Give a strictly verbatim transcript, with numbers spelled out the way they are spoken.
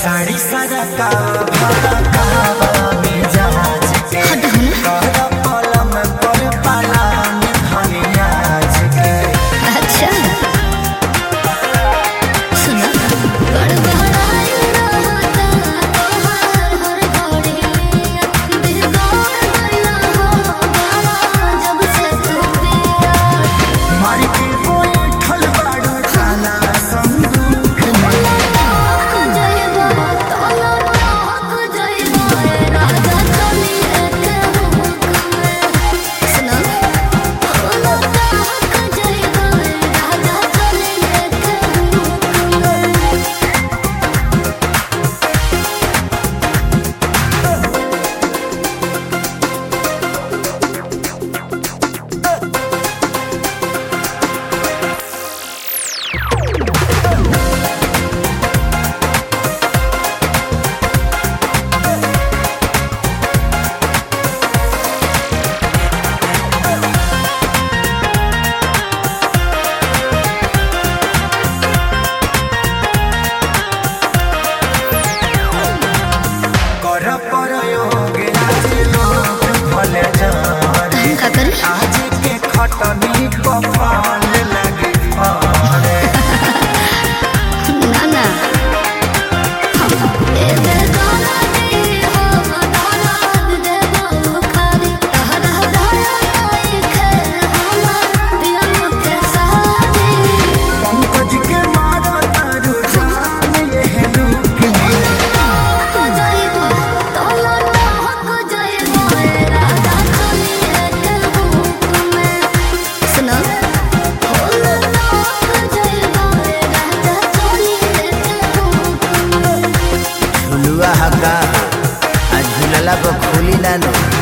साड़ी सारा का भरा कहवा में जहाज के कर पलम पर पालान धनिया के। अच्छा सुना बड़ बहराई रहता तोहार हर घड़ी बिरबार गइला हो बाबा जब से तू पिया मारी के बैठल बाड़ू काला संदूक में। जइबा तोला महक जइबा राजा चली एके हुक में सुना तोला महक जइबा राजा चली एके हुक में। कर प्रयोग आज लोग भले जाने का करे आज के खटनी कपाल लगे अरे। ना ना ए बेगाना दी हो दाराद देबो खारी तहरा धराई खे हमर पिया के सहारी पंकज के मारो तारू जान ये रुक में। जइबो तोला महक जइबो राजा चली एके हुक में सुना तोला महक जइबो राजा चली एके हुक में। झुलुआ हका आ झुलला पर खोली ना नो।